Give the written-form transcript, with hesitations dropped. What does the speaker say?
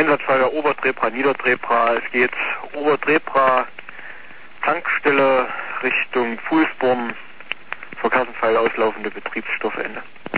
Einsatzfeuer Oberdrebra, Niederdrebra. Es geht Oberdrebra, Tankstelle Richtung Fuhlsborn, Verkehrsunfall auslaufende Betriebsstoffende.